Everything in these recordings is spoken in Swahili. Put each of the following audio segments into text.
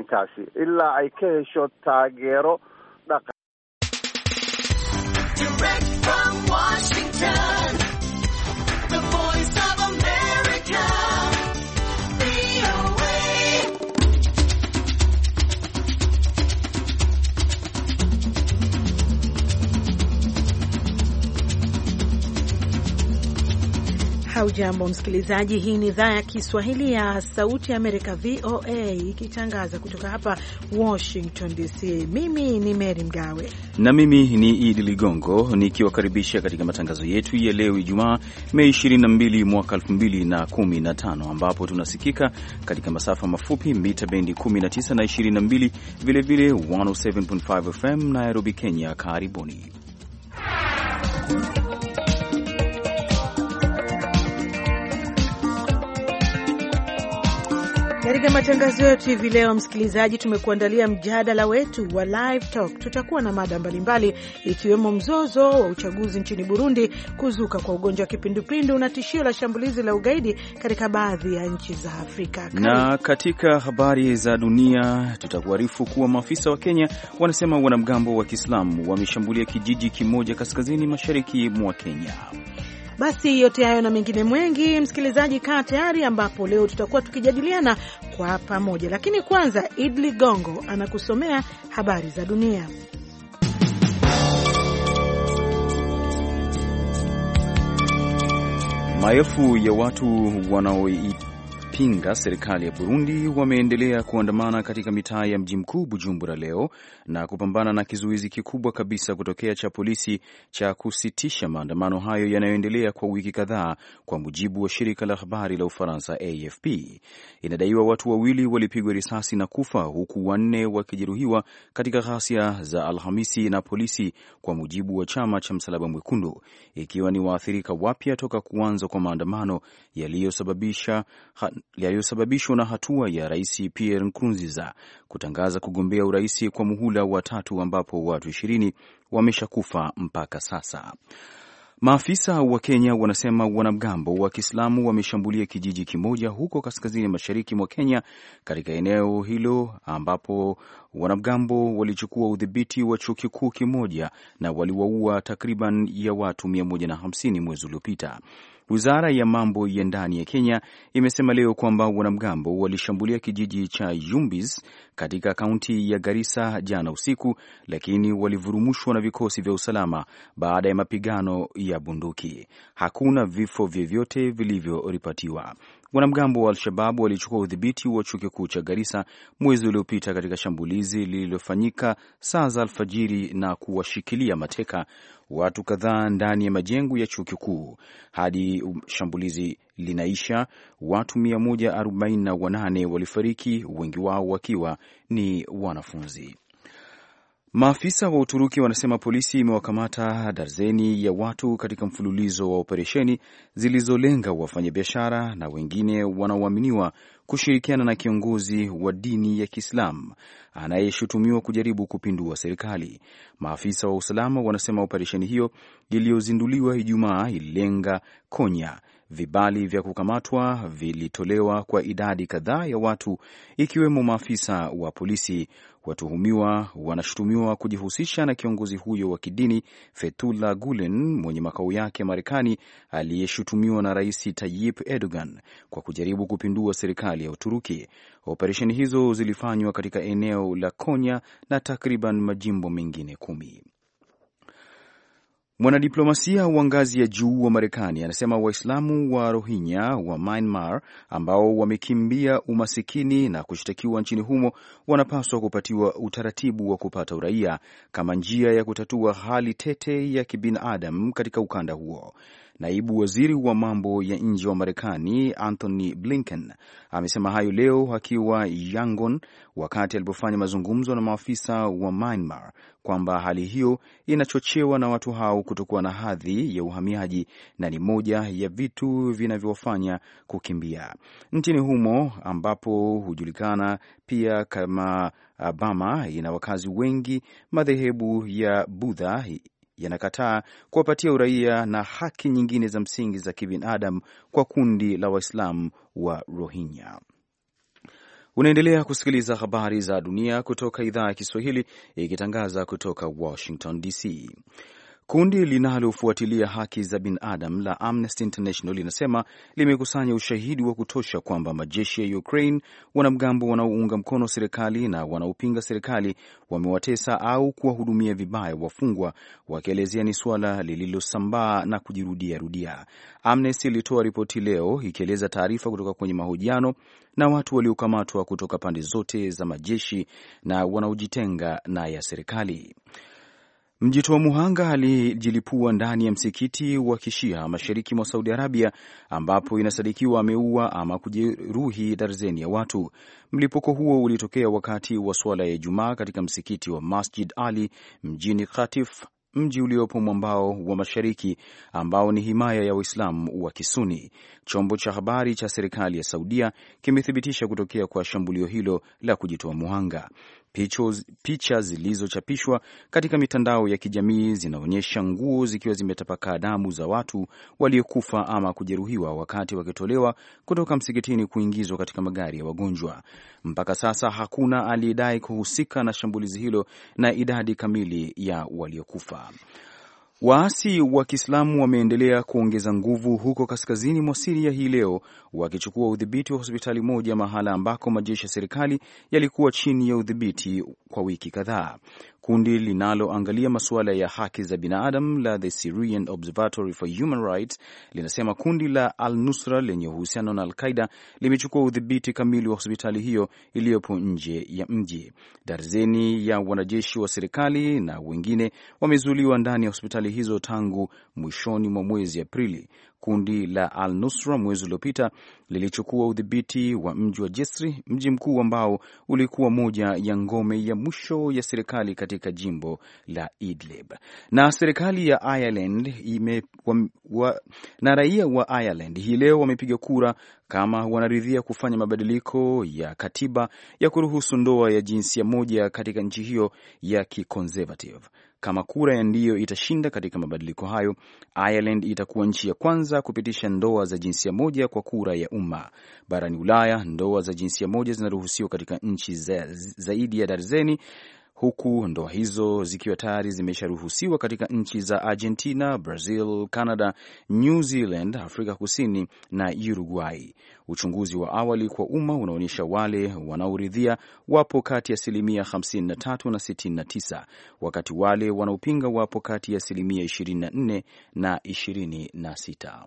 arrinkaasi ilaa ay ka hesho taageero dhaqan. Hujambo msikilizaji, hii ni idhaa ya Kiswahili ya Sauti ya Amerika VOA ikitangaza kutoka hapa Washington DC. Mimi ni Mary Mgawe na mimi ni Idi Ligongo nikiwakaribisha katika matangazo yetu ya leo Ijumaa Mei 22 mwaka 2015, ambapo tunasikika katika masafa mafupi mita bendi 19 na 22, vilevile 107.5 FM Nairobi, Kenya. Karibuni. Katika matangazo yetu hivi leo, msikilizaji, tumekuandalia mjadala wetu wa Live Talk. Tutakuwa na mada mbalimbali ikiwemo mzozo wa uchaguzi nchini Burundi, kuzuka kwa ugonjwa wa kipindupindu na tishio la shambulizi la ugaidi katika baadhi ya nchi za Afrika. Na katika habari za dunia tutakuarifu kuwa maafisa wa Kenya wanasema wanamgambo wa Kiislamu wameshambulia kijiji kimoja kaskazini mashariki mwa Kenya. Basi yote hayo na mengine mwengi, msikilizaji, kaa tayari, ambapo leo tutakuwa tukijadiliana kwa pamoja. Lakini kwanza Idli Gongo anakusomea habari za dunia. Maelfu ya watu wanaoipinga serikali ya Burundi wameendelea kuandamana katika mitaa ya mji mkuu Bujumbura leo na kupambana na kizuizi kikubwa kabisa kutokea cha polisi cha kusitisha maandamano hayo yanayoendelea kwa wiki kadhaa, kwa mujibu wa shirika la habari la Ufaransa AFP. Inadaiwa watu wawili walipigwa risasi na kufa, huku 4 wakijeruhiwa katika ghasia za Alhamisi na polisi, kwa mujibu wa chama cha Msalaba Mwekundu, ikiwa ni waathirika wapya toka kuanza kwa maandamano yaliyosababishwa na hatua ya Rais Pierre Nkurunziza kutangaza kugombea urais kwa muhula wa 3, ambapo watu 20 wameshakufa mpaka sasa. Maafisa wa Kenya wanasema wanamgambo wa Kiislamu wameshambulia kijiji kimoja huko kaskazini mashariki mwa Kenya, katika eneo hilo ambapo wanamgambo walichukua udhibiti wa chuo kikuu kimoja na waliwaua takriban ya watu 150 mwezi uliopita. Wizara ya mambo ya ndani ya Kenya imesema leo kwamba wanamgambo walishambulia kijiji cha Yumbis katika kaunti ya Garissa jana usiku, lakini walivurumushwa na vikosi vya usalama baada ya mapigano ya bunduki. Hakuna vifo vyovyote vilivyoripotiwa. Wanamgambo wa Al-Shabaab walichukua udhibiti wa chuo kikuu cha Garissa mwezi uliopita katika shambulizi lililofanyika saa za alfajiri na kuwashikilia mateka watu kadhaa ndani ya majengo ya chuo kikuu. Hadi shambulizi linaisha, watu 148 walifariki, wengi wao wakiwa ni wanafunzi. Maafisa wa Uturuki wanasema polisi imewakamata darzeni ya watu katika mfululizo wa operesheni zilizolenga wafanyabiashara na wengine wanaoaminiwa kushirikiana na kiongozi wa dini ya Kiislamu anayeshutumiwa kujaribu kupindua serikali. Maafisa wa usalama wanasema operesheni hiyo iliyozinduliwa Ijumaa ililenga Konya. Vibali vya kukamatwa vilitolewa kwa idadi kadhaa ya watu, ikiwemo maafisa wa polisi. Watuhumiwa wanashutumiwa kujihusisha na kiongozi huyo wa kidini Fethullah Gulen mwenye makao yake Marekani, aliyeshutumiwa na Rais Tayyip Erdogan kwa kujaribu kupindua serikali ya Uturuki. Operesheni hizo zilifanywa katika eneo la Konya na takriban majimbo mengine 10. Mwanadiplomasia wa ngazi ya juu wa Marekani anasema Waislamu wa Rohingya wa Myanmar ambao wamekimbia umasikini na kushtakiwa nchini humo wanapaswa kupatiwa utaratibu wa kupata uraia kama njia ya kutatua hali tete ya kibinadamu katika ukanda huo. Naibu waziri wa mambo ya nje wa Marekani Anthony Blinken amesema hayo leo akiwa Yangon wakati alipofanya mazungumzo na maafisa wa Myanmar kwamba hali hiyo inachochewa na watu hao kutokuwa na hadhi ya uhamiaji na ni moja ya vitu vinavyofanya kukimbia. Nchini humo ambapo hujulikana pia kama Burma ina wakazi wengi, madhehebu ya Buddha yanakataa kuwapatia uraia na haki nyingine za msingi za kibinadamu kwa kundi la Waislamu wa Rohingya. Unaendelea kusikiliza habari za dunia kutoka idhaa ya Kiswahili ikitangaza kutoka Washington DC. Kundi linalofuatilia haki za binadamu la Amnesty International linasema limekusanya ushahidi wa kutosha kwamba majeshi ya Ukraine, wanamgambo wanaounga mkono serikali na wanaopinga serikali, wamewatesa au kuwahudumia vibaya wafungwa, wakielezea ni suala lililosambaa na kujirudia. Amnesty ilitoa ripoti leo ikieleza taarifa kutoka kwenye mahojiano na watu waliokamatwa kutoka pande zote za majeshi na wanaojitenga na ya serikali. Mjitoa muhanga alijilipua ndani ya msikiti wa Kishia mashariki mwa Saudi Arabia, ambapo inasadikiwa ameua ama kujeruhi darzeni ya watu. Mlipuko huo ulitokea wakati wa swala ya Ijumaa katika msikiti wa Masjid Ali mjini Qatif, mji uliopo mwambao wa mashariki ambao ni himaya ya Waislamu wa Kisuni. Chombo cha habari cha serikali ya Saudia kimethibitisha kutokea kwa shambulio hilo la kujitoa muhanga. Picha zilizochapishwa katika mitandao ya kijamii zinaonyesha nguo zikiwa zimetapakaa damu za watu waliokufa ama kujeruhiwa wakati wakitolewa kutoka msikitini kuingizwa katika magari ya wagonjwa. Mpaka sasa hakuna aliyedai kuhusika na shambulizi hilo na idadi kamili ya waliokufa. Waasi wa Kiislamu wameendelea kuongeza nguvu huko kaskazini mwa Syria hii leo, wakichukua udhibiti wa hospitali moja, mahala ambako majeshi ya serikali yalikuwa chini ya udhibiti kwa wiki kadhaa. Kundi linaloangalia masuala ya haki za binadamu la The Syrian Observatory for Human Rights linasema kundi la Al-Nusra lenye uhusiano na Al-Qaeda limechukua udhibiti kamili wa hospitali hiyo iliyopo nje ya mji. Darzeni ya wanajeshi wa serikali na wengine wamezuiliwa ndani ya hospitali hizo tangu mwishoni mwa mwezi Aprili. Kundi la Al-Nusra mwezi uliopita lilichukua udhibiti wa mji wa Jisri, mji mkuu ambao ulikuwa moja ya ngome ya mwisho ya serikali katika jimbo la Idlib. Na serikali ya Ireland na raia wa Ireland hii leo wamepiga kura kama wanaridhia kufanya mabadiliko ya katiba ya kuruhusu ndoa ya jinsia moja katika nchi hiyo ya kiconservative. Kama kura ya ndio itashinda katika mabadiliko hayo, Ireland itakuwa nchi ya kwanza kupitisha ndoa za jinsia moja kwa kura ya umma. Barani Ulaya, ndoa za jinsia moja zinaruhusiwa katika nchi zaidi ya darzeni, huku ndoa hizo zikiwa tayari zimesharuhusiwa katika nchi za Argentina, Brazil, Canada, New Zealand, Afrika Kusini na Uruguay. Uchunguzi wa awali kwa umma unaonyesha wale wanaoridhia wapo kati ya 53% na 69%, wakati wale wanaopinga wapo kati ya 24% na 26%.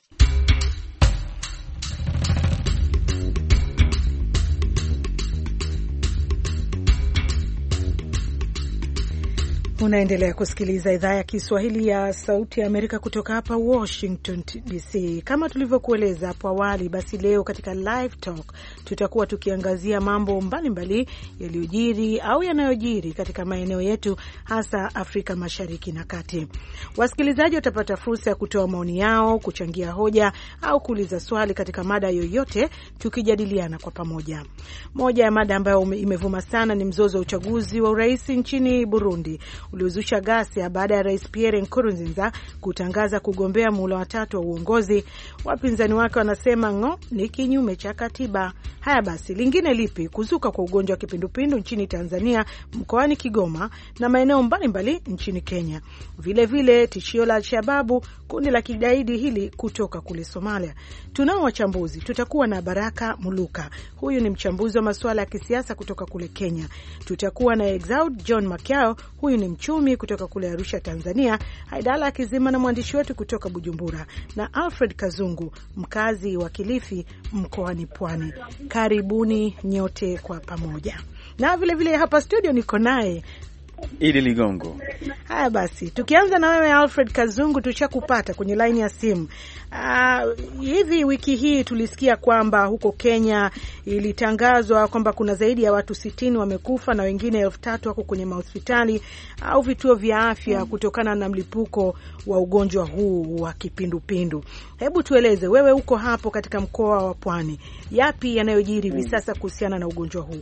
Unaendelea kusikiliza idhaa ya Kiswahili ya Sauti ya Amerika kutoka hapa Washington DC. Kama tulivyokueleza hapo awali, basi leo katika Live Talk tutakuwa tukiangazia mambo mbalimbali yaliyojiri au yanayojiri katika maeneo yetu, hasa Afrika Mashariki na Kati. Wasikilizaji watapata fursa ya kutoa maoni yao, kuchangia hoja au kuuliza swali katika mada yoyote, tukijadiliana kwa pamoja. Moja ya mada ambayo imevuma sana ni mzozo wa uchaguzi wa urais nchini Burundi, uliozusha ghasia baada ya Rais Pierre Nkurunziza kutangaza kugombea muhula wa 3 wa uongozi. Wapinzani wake wanasema ni kinyume cha katiba. Haya basi, lingine lipi? Kuzuka kwa ugonjwa wa kipindupindu nchini Tanzania, mkoani Kigoma na maeneo mbalimbali nchini Kenya. Vile vile tishio la Al-Shababu, kundi la kigaidi hili kutoka kule Somalia. Tunao wachambuzi, tutakuwa na Baraka Muluka, huyu ni mchambuzi wa masuala ya kisiasa kutoka kule Kenya. Tutakuwa na Exaud John Makiao, huyu ni mchumi kutoka kule Arusha, Tanzania. Haidala Kizima na mwandishi wetu kutoka Bujumbura, na Alfred Kazungu, mkazi wa Kilifi mkoani Pwani. Karibuni nyote kwa pamoja. Na vile vile hapa studio niko naye Idi Ligongo. Haya basi, tukianza na wewe Alfred Kazungu, tushakupata kwenye line ya simu. Hivi wiki hii tulisikia kwamba huko Kenya ilitangazwa kwamba kuna zaidi ya watu 60 wamekufa na wengine 3,000 wako kwenye mahospitali au vituo vya afya kutokana na mlipuko wa ugonjwa huu wa kipindupindu. Hebu tueleze, wewe uko hapo katika mkoa wa Pwani, yapi yanayojiri hivi sasa kuhusiana na ugonjwa huu?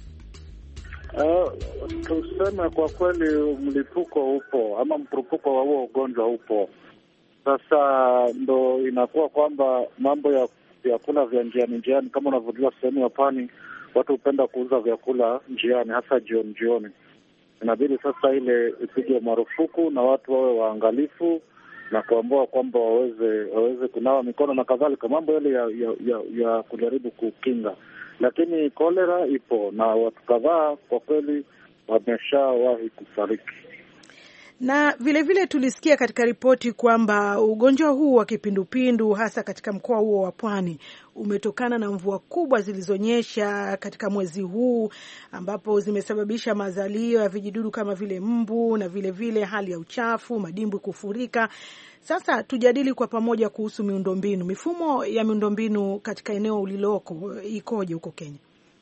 Tuseme kwa kweli mlipuko upo ama mpurupuko wa huo ugonjwa upo. Sasa ndo inakuwa kwamba mambo ya vyakula vya njiani kama unavyojua sehemu ya Pwani watu hupenda kuuza vyakula njiani, hasa jioni. Inabidi sasa ile ipige marufuku na watu wawe waangalifu na kuambua kwamba waweze kunawa mikono na kadhalika, mambo yale ya kujaribu kukinga. Lakini kolera ipo na watu kadhaa kwa kweli wameshawahi kufariki. Na vile tulisikia katika ripoti kwamba ugonjwa huu wa kipindupindu hasa katika mkoa huo wa Pwani umetokana na mvua kubwa zilizonyesha katika mwezi huu, ambapo zimesababisha mazalio ya vijidudu kama vile mbu na vile hali ya uchafu, madimbwi kufurika. Sasa tujadili kwa pamoja kuhusu miundombinu. Mifumo ya miundombinu katika eneo uliloko ikoje huko Kenya?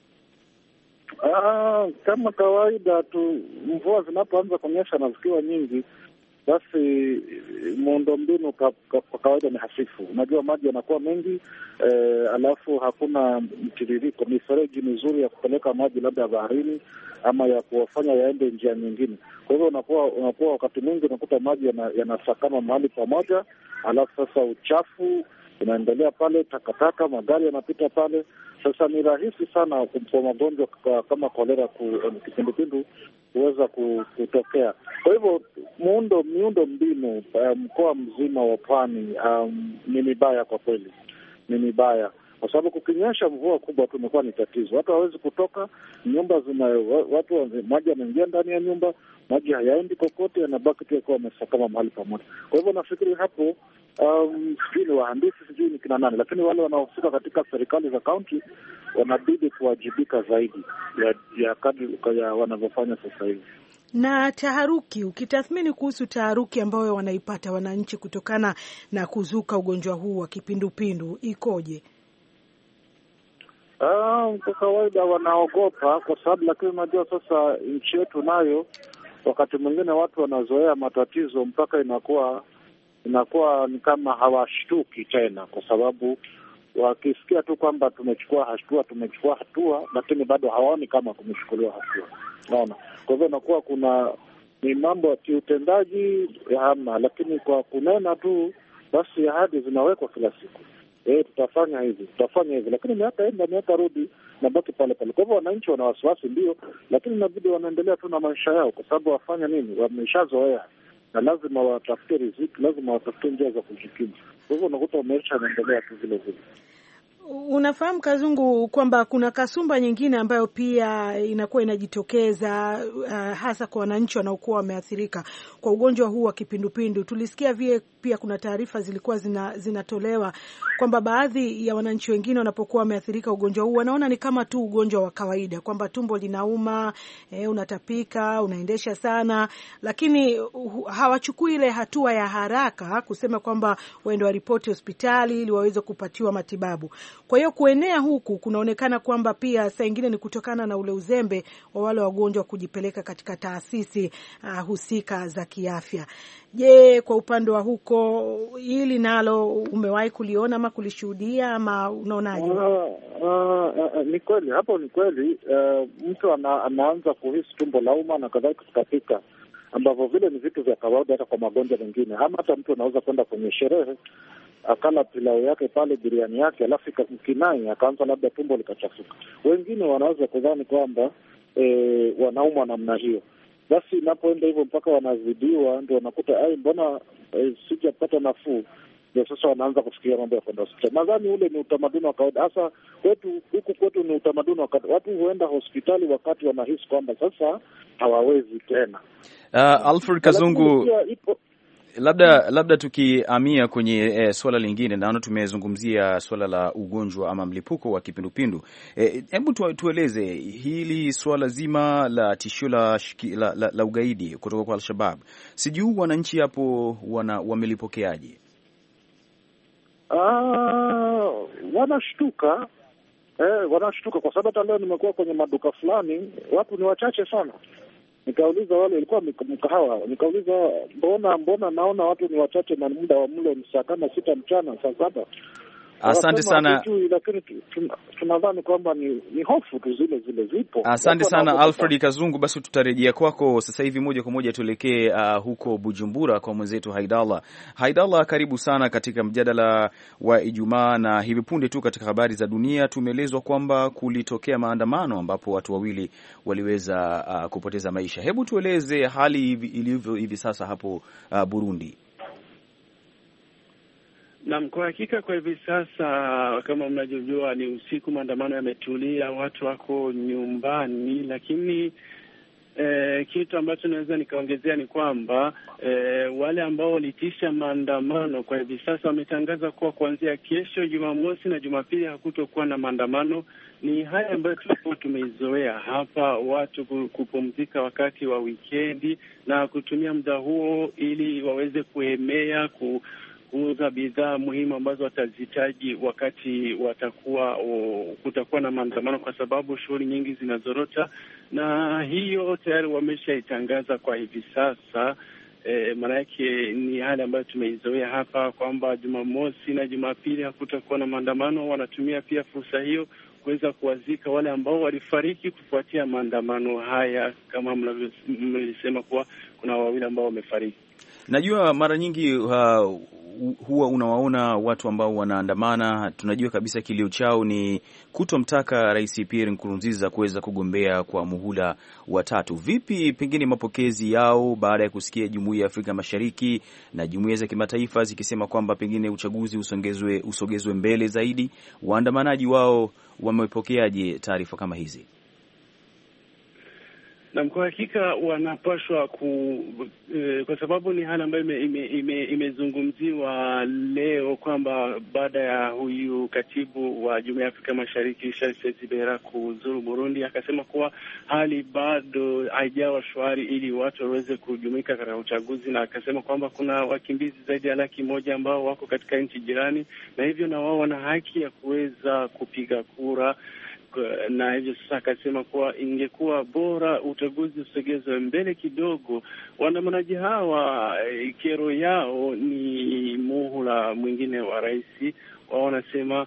Kama kawaida tu, mvua zinapoanza kunyesha na zikiwa nyingi, basi muundombinu kwa kawaida ni hafifu. Unajua maji yanakuwa mengi, alafu hakuna mtiririko, mifereji mizuri ya kupeleka maji labda baharini ama ya kuwafanya yaende njia nyingine. Kwa hivyo unakuwa wakati mwingi unakuta maji yanasakama mahali pamoja, alafu sasa uchafu unaendelea pale, takataka, magari yanapita pale. Sasa ni rahisi sana kwa magonjwa kama kolera, kipindupindu kuweza kutokea. Kwa hivyo miundo mbinu mkoa mzima wa Pwani ni mibaya kwa kweli, ni mibaya kwa sababu kukinyesha mvua kubwa tu imekuwa ni tatizo. Watu hawezi kutoka, nyumba maji yanaingia ndani ya nyumba, maji hayaendi kokote, yanabaki tu yakiwa yamesakama mahali pamoja. Kwa hivyo nafikiri hapo sijui ni wahandisi, sijui ni kina nani, lakini wale wanaohusika katika serikali za kaunti wanabidi kuwajibika zaidi ya kadri ya wanavyofanya sasa hivi. Na taharuki, ukitathmini kuhusu taharuki ambayo wanaipata wananchi kutokana na kuzuka ugonjwa huu wa kipindupindu ikoje? Kwa kawaida wanaogopa kwa sababu, lakini unajua sasa nchi yetu nayo wakati mwingine watu wanazoea matatizo mpaka inakuwa ni kama hawashtuki tena, kwa sababu wakisikia tu kwamba tumechukua hatua, lakini bado hawaoni kama kumechukuliwa hatua. Unaona, kwa hivyo inakuwa ni mambo ya kiutendaji hamna, lakini kwa kunena tu basi ahadi zinawekwa kila siku. Tutafanya hivi, lakini miaka enda miaka rudi na baki pale pale. Kwa hivyo wananchi wana wasiwasi ndio, lakini inabidi wanaendelea tu na maisha yao, kwa sababu wafanya nini? Wameshazoea na lazima watafute riziki, lazima watafute njia za kujikimu. Kwa hivyo unakuta maisha yanaendelea tu vile vile. Unafahamu Kazungu kwamba kuna kasumba nyingine ambayo pia inakuwa inajitokeza hasa kwa wananchi wanaokuwa wameathirika kwa ugonjwa huu wa kipindupindu. Tulisikia pia kuna taarifa zilikuwa zinatolewa kwamba baadhi ya wananchi wengine wanapokuwa wameathirika ugonjwa huu wanaona ni kama tu ugonjwa wa kawaida, kwamba tumbo linauma, unatapika, unaendesha sana, lakini hawachukui ile hatua ya haraka kusema kwamba waende waripoti hospitali ili waweze kupatiwa matibabu. Kwa hiyo kuenea huku kunaonekana kwamba pia saa ingine ni kutokana na ule uzembe wa wale wagonjwa kujipeleka katika taasisi husika za kiafya. Je, kwa upande wa huko hili nalo umewahi kuliona ama kulishuhudia ama unaonaje? Ni kweli, hapo ni kweli. Mtu anaanza kuhisi tumbo lauma na kadhalika, kutapika, ambavyo vile ni vitu vya kawaida hata kwa magonjwa mengine. Ama hata mtu anaweza kwenda kwenye sherehe akala pilau yake pale, biriani yake, alafu kinai akaanza labda tumbo likachafuka. Wengine wanaweza kudhani kwamba wanaumwa namna hiyo. Basi inapoenda hivyo mpaka wanazidiwa, ndio wanakuta mbona sijapata nafuu, ndio sasa wanaanza kufikiria mambo ya kwenda hospitali. Nadhani ule ni utamaduni wa kawaida. Hasa huku kwetu ni utamaduni wa kawaida. Watu huenda hospitali wakati wanahisi kwamba sasa hawawezi tena. Alfred Kazungu, labda tukiamia kwenye swala lingine, naona tumezungumzia swala la ugonjwa ama mlipuko wa kipindupindu. Hebu tueleze hili swala zima la tishio la ugaidi kutoka kwa Al-Shabaab. Sijui wananchi hapo wamelipokeaje? Wanashtuka kwa sababu hata leo nimekuwa kwenye maduka fulani, watu ni wachache sana. Nikauliza wale, ilikuwa mkahawa, nikauliza mbona naona watu ni wachache na muda wa mlo ni saa kama 6 mchana, saa 7. Asante sana, lakini tunadhani kwamba ni hofu tu zile zipo. Asante sana Alfred Kazungu. Basi tutarejea kwako sasa hivi moja kwa moja, tuelekee huko Bujumbura kwa mwenzetu Haidallah. Haidallah, karibu sana katika mjadala wa Ijumaa. Na hivi punde tu katika habari za dunia tumeelezwa kwamba kulitokea maandamano ambapo watu wawili waliweza kupoteza maisha. Hebu tueleze hali ilivyo hivi sasa hapo Burundi. Naam, kwa hakika kwa hivi sasa kama mnavyojua ni usiku, maandamano yametulia, watu wako nyumbani, lakini kitu ambacho naweza nikaongezea ni kwamba wale ambao walitisha maandamano kwa hivi sasa wametangaza kuwa kuanzia kesho Jumamosi na Jumapili hakutokuwa na maandamano. Ni haya ambayo tulikuwa tumeizoea hapa, watu kupumzika wakati wa wikendi na kutumia muda huo ili waweze kuhemea kuuza bidhaa muhimu ambazo watazihitaji wakati kutakuwa na maandamano, kwa sababu shughuli nyingi zinazorota, na hiyo tayari wameshaitangaza kwa hivi sasa. Maana yake ni hali ambayo tumeizoea hapa kwamba Jumamosi na Jumapili hakutakuwa na maandamano. Wanatumia pia fursa hiyo kuweza kuwazika wale ambao walifariki kufuatia maandamano haya, kama mlisema kuwa kuna wawili ambao wamefariki. Najua mara nyingi huwa unawaona watu ambao wanaandamana, tunajua kabisa kilio chao ni kutomtaka Rais Pierre Nkurunziza kuweza kugombea kwa muhula wa 3. Vipi pengine mapokezi yao baada ya kusikia Jumuiya ya Afrika Mashariki na jumuiya za kimataifa zikisema kwamba pengine uchaguzi usogezwe mbele zaidi? Waandamanaji wao wamepokeaje taarifa kama hizi? Na kwa hakika wanapaswa kwa sababu ni hali ambayo imezungumziwa leo kwamba baada ya huyu katibu wa Jumuiya ya Afrika Mashariki Charles Zibera kuzuru Burundi, akasema kuwa hali bado haijawa shwari ili watu waweze kujumuika katika uchaguzi, na akasema kwamba kuna wakimbizi zaidi ya 100,000 ambao wako katika nchi jirani, na hivyo na wao wana haki ya kuweza kupiga kura. Na hivyo sasa akasema kuwa ingekuwa bora uchaguzi usogezwe mbele kidogo. Waandamanaji hawa kero yao ni muhula mwingine wa rais. Wao wanasema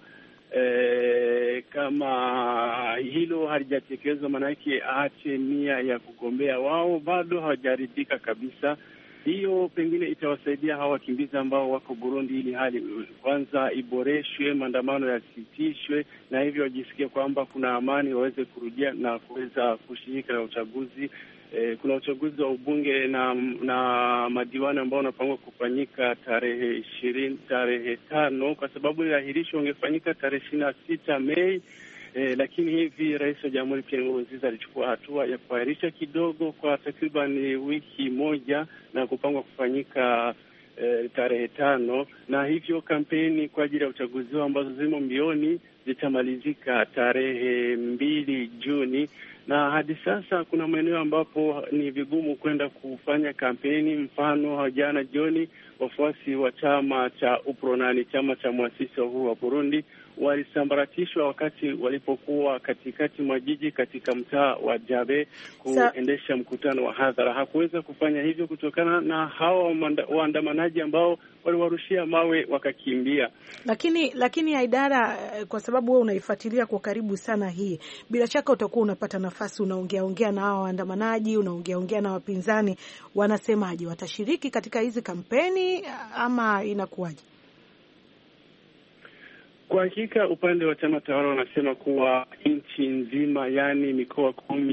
kama hilo halijatekelezwa, maana yake aache nia ya kugombea. Wao bado hawajaridhika kabisa. Hiyo pengine itawasaidia hawa wakimbizi ambao wako Burundi, ili hali kwanza iboreshwe, maandamano yasitishwe, na hivyo wajisikie kwamba kuna amani, waweze kurudia na kuweza kushiriki na uchaguzi. Kuna uchaguzi wa ubunge na madiwani ambao unapangwa kufanyika tarehe 5, kwa sababu iliahirishwa ungefanyika tarehe 26 Mei. Lakini hivi Rais wa Jamhuri Pierre Nkurunziza alichukua hatua ya kuahirisha kidogo kwa takriban wiki moja na kupangwa kufanyika tarehe 5, na hivyo kampeni kwa ajili ya uchaguzi ambazo zimo mbioni zitamalizika tarehe 2 Juni. Na hadi sasa kuna maeneo ambapo ni vigumu kwenda kufanya kampeni. Mfano, jana jioni wafuasi wa chama cha UPRONA, chama cha mwasisi wa uhuru wa Burundi, walisambaratishwa wakati walipokuwa katikati mwa jiji katika mtaa wa Jabe kuendesha mkutano wa hadhara. Hakuweza kufanya hivyo kutokana na hawa waandamanaji ambao waliwarushia mawe wakakimbia. Lakini Haidara, kwa sababu wewe unaifuatilia kwa karibu sana hii, bila shaka utakuwa unapata nafasi, unaongea na hawa waandamanaji, unaongea na wapinzani, wanasemaje? Watashiriki katika hizi kampeni ama inakuwaje? Kwa hakika upande wa chama tawala wanasema kuwa nchi nzima, yani mikoa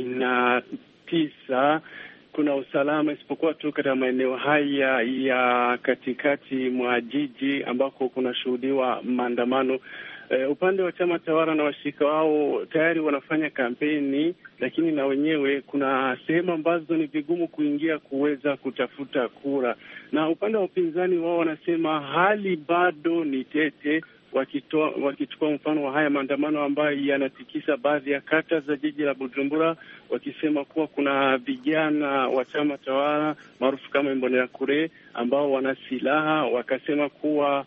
19 kuna usalama, isipokuwa tu katika maeneo haya ya katikati mwa jiji ambako kuna shuhudiwa maandamano. Upande wa chama tawala na washirika wao tayari wanafanya kampeni, lakini na wenyewe kuna sehemu ambazo ni vigumu kuingia kuweza kutafuta kura. Na upande wa upinzani wao wanasema hali bado ni tete, wakichukua mfano wa haya maandamano ambayo yanatikisa baadhi ya kata za jiji la Bujumbura, wakisema kuwa kuna vijana wa chama tawala maarufu kama Imbonerakure ambao wana silaha. Wakasema kuwa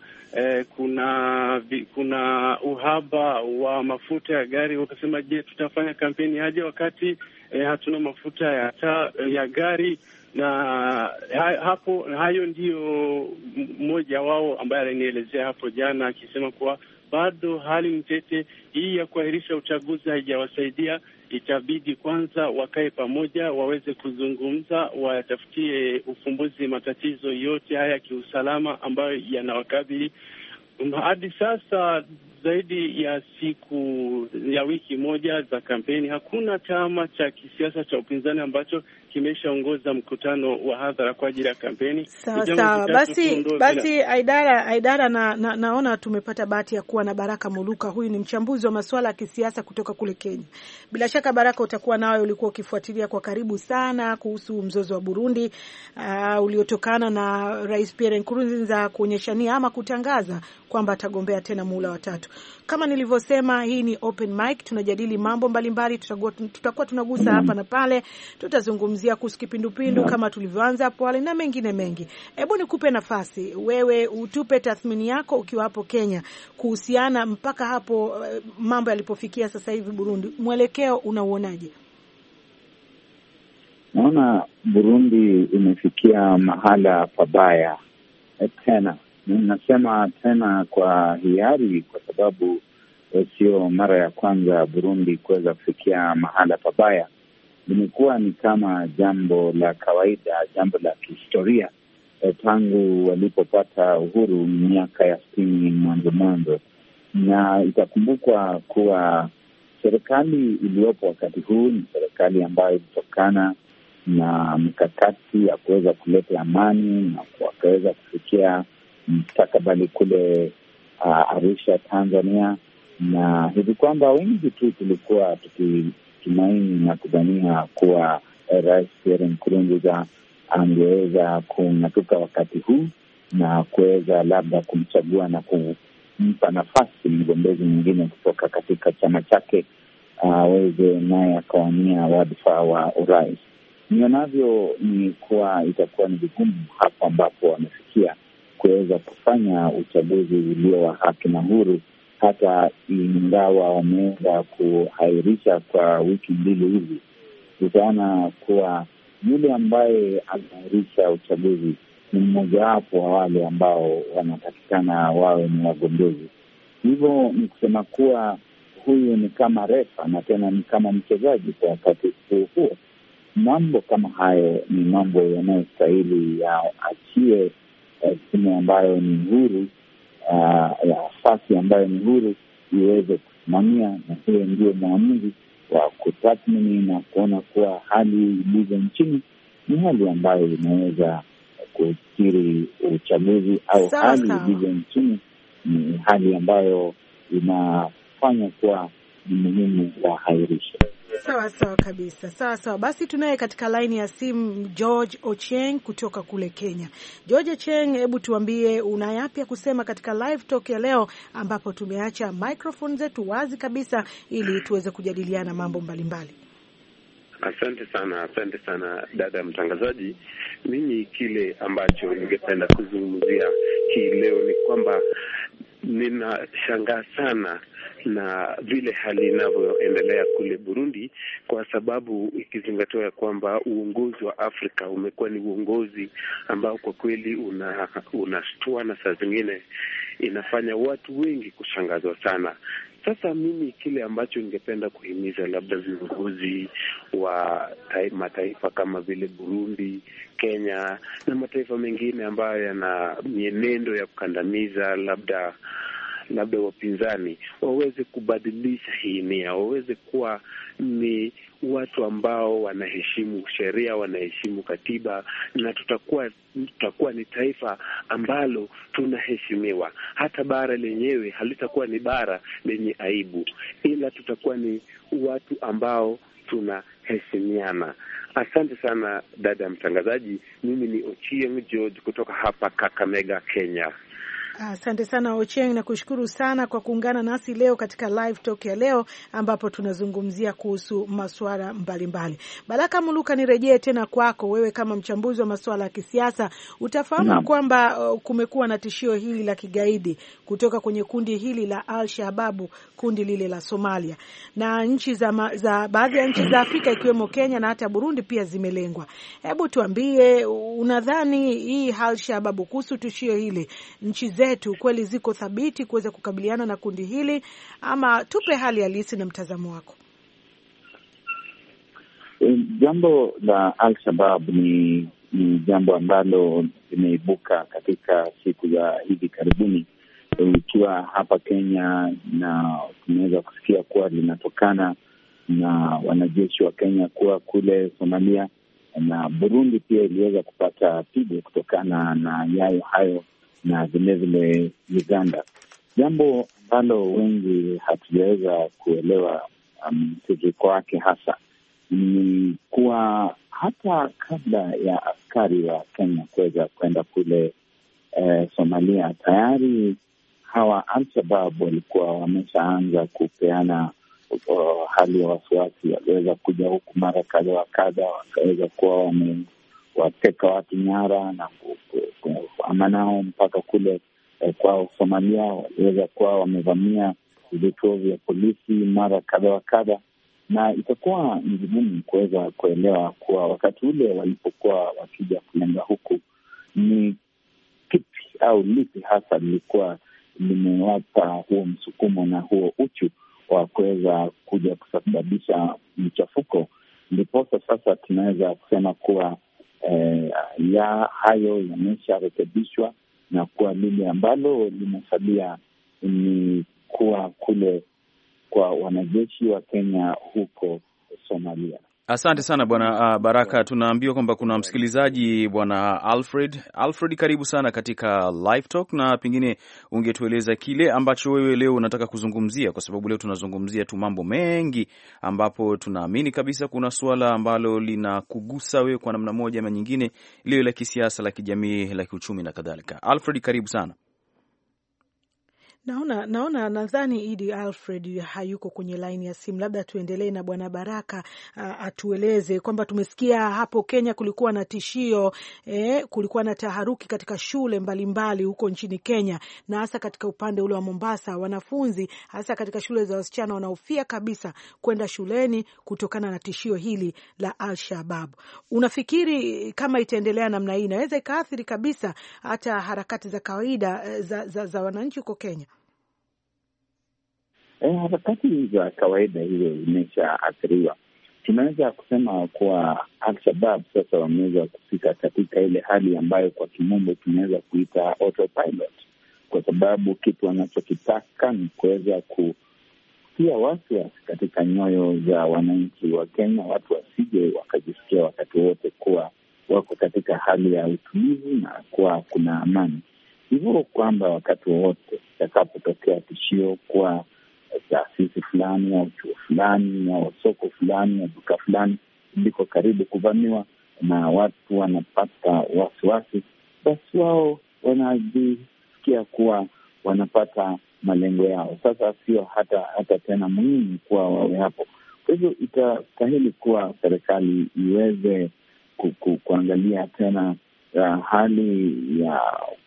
kuna uhaba wa mafuta ya gari. Wakasema, je, tutafanya kampeni aje wakati hatuna mafuta ya gari? Na hayo ndiyo mmoja wao ambaye alinielezea hapo jana, akisema kuwa bado hali mtete. Hii ya kuahirisha uchaguzi haijawasaidia. Itabidi kwanza wakae pamoja, waweze kuzungumza, watafutie ufumbuzi matatizo yote haya ya kiusalama ambayo yanawakabili. Hadi sasa zaidi ya wiki moja za kampeni, hakuna chama cha kisiasa cha upinzani ambacho kimeshaongoza mkutano wa hadhara kwa ajili ya kampeni. Sawa. Basi Aidara naona tumepata bahati ya kuwa na Baraka Muluka. Huyu ni mchambuzi wa masuala ya kisiasa kutoka kule Kenya. Bila shaka Baraka, utakuwa nawe ulikuwa ukifuatilia kwa karibu sana kuhusu mzozo wa Burundi uliotokana na Rais Pierre Nkurunziza kuonyesha nia ama kutangaza kwamba atagombea tena muhula wa 3. Kama nilivyosema, hii ni open mic, tunajadili mambo mbalimbali, tutakuwa tunagusa hapa na pale, tutazungumzia kuhusu kipindupindu kama tulivyoanza hapo awali na mengine mengi. Hebu nikupe nafasi wewe utupe tathmini yako ukiwa hapo Kenya kuhusiana mpaka hapo mambo yalipofikia sasa hivi Burundi. Mwelekeo unauonaje? Naona Burundi imefikia mahala pabaya tena. Ninasema tena kwa hiari kwa sababu sio mara ya kwanza Burundi kuweza kufikia mahala pabaya. Limekuwa ni kama jambo la kawaida, jambo la kihistoria tangu walipopata uhuru miaka ya 60 mwanzo. Na itakumbukwa kuwa serikali iliyopo wakati huu ni serikali ambayo ilitokana na mkakati ya kuweza kuleta amani na wakaweza kufikia mstakabali kule Arusha, Tanzania, na hivi kwamba wengi tu tulikuwa tukitumaini na kudhania kuwa Rais Pierre Nkurunziza angeweza kung'atuka wakati huu na kuweza labda kumchagua na kumpa nafasi mgombezi mwingine kutoka katika chama chake aweze naye akawania wadhifa wa urais. Nionavyo ni kuwa itakuwa ni vigumu hapo ambapo wamefikia kuweza kufanya uchaguzi ulio wa haki na huru, hata ingawa wameweza kuhairisha kwa wiki 2 hivi. Utaona kuwa yule ambaye anahairisha uchaguzi ni mmojawapo wa wale ambao wanatakikana wawe ni wagombezi. Hivyo ni kusema kuwa huyu ni kama refa na tena ni kama mchezaji kwa wakati huo. Mambo kama hayo ni mambo yanayostahili yaachie timu ambayo ni huru, nafasi ambayo ni huru iweze kusimamia, na hiyo ndio maamuzi wa kutathmini na kuona kuwa hali ilivyo nchini ni hali ambayo inaweza kukiri uchaguzi au hali ilivyo nchini ni hali ambayo inafanya kuwa ni muhimu wahairisha. Sawa kabisa. Sawa. Basi tunaye katika laini ya simu George Ocheng kutoka kule Kenya. George Ocheng, hebu tuambie una yapi ya kusema katika live talk ya leo ambapo tumeacha microphone zetu wazi kabisa ili tuweze kujadiliana mambo mbalimbali. Asante sana dada mtangazaji. Mimi kile ambacho ningependa kuzungumzia hii leo ni kwamba ninashangaa sana na vile hali inavyoendelea kule Burundi, kwa sababu ikizingatiwa ya kwamba uongozi wa Afrika umekuwa ni uongozi ambao kwa kweli unashtua na saa zingine inafanya watu wengi kushangazwa sana. Sasa mimi kile ambacho ningependa kuhimiza labda viongozi wa mataifa kama vile Burundi, Kenya na mataifa mengine ambayo yana mienendo ya kukandamiza labda wapinzani waweze kubadilisha hii nia, waweze kuwa ni watu ambao wanaheshimu sheria, wanaheshimu katiba, na tutakuwa ni taifa ambalo tunaheshimiwa. Hata bara lenyewe halitakuwa ni bara lenye aibu, ila tutakuwa ni watu ambao tunaheshimiana. Asante sana dada mtangazaji. Mimi ni Ochieng George kutoka hapa Kakamega, Kenya. Asante sana Ocheng, na kushukuru sana kwa kuungana nasi leo katika live talk ya leo ambapo tunazungumzia kuhusu masuala mbalimbali. Baraka Muluka, nirejee tena kwako wewe kama mchambuzi wa masuala ya kisiasa. Utafahamu kwamba kumekuwa na tishio hili la kigaidi kutoka kwenye kundi hili la Al-Shabaab, kundi lile la Somalia, na nchi za baadhi ya nchi za Afrika ikiwemo Kenya na hata Burundi pia zimelengwa. Hebu tuambie, unadhani hii Al-Shabaab kuhusu tishio hili nchi zetu kweli ziko thabiti kuweza kukabiliana na kundi hili, ama tupe hali halisi na mtazamo wako. Jambo la Al-Shabaab ni jambo ambalo limeibuka katika siku za hivi karibuni, ikiwa hapa Kenya, na tunaweza kusikia kuwa linatokana na wanajeshi wa Kenya kuwa kule Somalia, na Burundi pia iliweza kupata pigo kutokana na yayo hayo, na vilevile Uganda. Jambo ambalo wengi hatujaweza kuelewa mtiririko wake hasa ni kuwa hata kabla ya askari wa Kenya kuweza kwenda kule Somalia, tayari hawa Al-Shabaab walikuwa wameshaanza kupeana hali ya wasiwasi. Waliweza kuja huku mara kadha wa kadha, wakaweza kuwa wamewateka watu nyara na ama nao mpaka kule kwao Somalia. Waliweza kuwa wamevamia vituo vya polisi mara kadha wa kadha, na itakuwa ni vigumu kuweza kuelewa kuwa wakati ule walipokuwa wakija kulenga huku ni kipi au lipi hasa lilikuwa limewapa huo msukumo na huo uchu wa kuweza kuja kusababisha mchafuko. Ndiposa sasa tunaweza kusema kuwa hayo yamesharekebishwa, na kuwa lile ambalo limesalia ni kuwa kule kwa wanajeshi wa Kenya huko Somalia. Asante sana Bwana Baraka. Tunaambiwa kwamba kuna msikilizaji Bwana Alfred, karibu sana katika Live Talk, na pengine ungetueleza kile ambacho wewe leo unataka kuzungumzia, kwa sababu leo tunazungumzia tu mambo mengi, ambapo tunaamini kabisa kuna suala ambalo linakugusa wewe kwa namna moja ama nyingine, leo la kisiasa, la kijamii, la kiuchumi na kadhalika. Alfred, karibu sana. Nadhani Idi Alfred hayuko kwenye laini ya simu. Labda tuendelee na Bwana Baraka atueleze kwamba tumesikia hapo Kenya kulikuwa na tishio, kulikuwa na taharuki katika shule mbalimbali huko nchini Kenya, na hasa katika upande ule wa Mombasa, wanafunzi hasa katika shule za wasichana wanahofia kabisa kwenda shuleni kutokana na tishio hili la Al-Shabaab. Unafikiri kama itaendelea namna hii inaweza ikaathiri kabisa hata harakati za kawaida za wananchi huko Kenya? Harakati za kawaida hiyo imeshaathiriwa. Tunaweza kusema kuwa Al-Shabaab sasa wameweza kufika katika ile hali ambayo kwa kimombo tunaweza kuita autopilot, kwa sababu kitu wanachokitaka ni kuweza kutia wasiwasi katika nyoyo za wananchi wa Kenya, watu wasije wakajisikia wakati wote kuwa wako katika hali ya utulivu na kuwa kuna amani, hivyo kwamba wakati wowote itakapotokea tishio kwa taasisi fulani au chuo fulani au soko fulani au duka fulani liko karibu kuvamiwa na watu wanapata wasiwasi, basi wao wanajisikia kuwa wanapata malengo yao. Sasa sio hata tena muhimu kuwa wawe hapo. Kwa hivyo itastahili kuwa serikali iweze kuangalia tena hali ya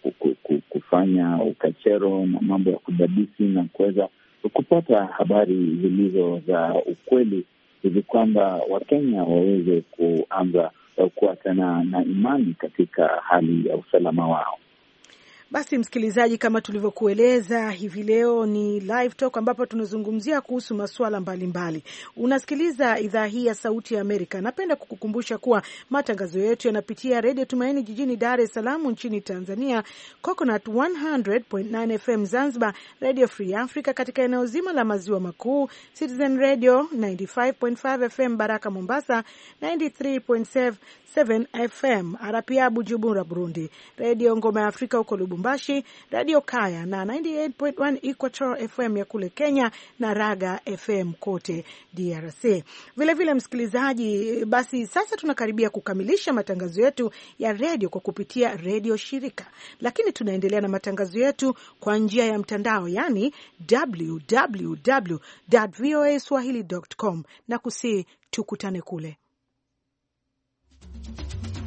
kufanya ukachero na mambo ya kudadisi na kuweza kupata habari zilizo za ukweli, hivi kwamba Wakenya waweze kuanza kuwa tena na imani katika hali ya usalama wao. Basi msikilizaji, kama tulivyokueleza, hivi leo ni Live Talk ambapo tunazungumzia kuhusu masuala mbalimbali. Unasikiliza idhaa hii ya Sauti ya Amerika. Napenda kukukumbusha kuwa matangazo yetu yanapitia Radio Tumaini jijini Dar es Salaam nchini Tanzania, Coconut 100.9 FM Zanzibar, Radio Free Africa katika eneo zima la maziwa makuu, Citizen Radio 95.5 FM Baraka Mombasa, 93.7 FM Arapia Bujumbura Burundi, Radio Ngoma ya Afrika huko Lubumbashi, Radio Kaya na 98.1 Equator FM ya kule Kenya na Raga FM kote DRC. Vile msikilizaji, basi sasa tunakaribia kukamilisha matangazo yetu ya radio kwa kupitia radio shirika, lakini tunaendelea na matangazo yetu kwa njia ya mtandao, yani www.voaswahili.com, na tukutane kule.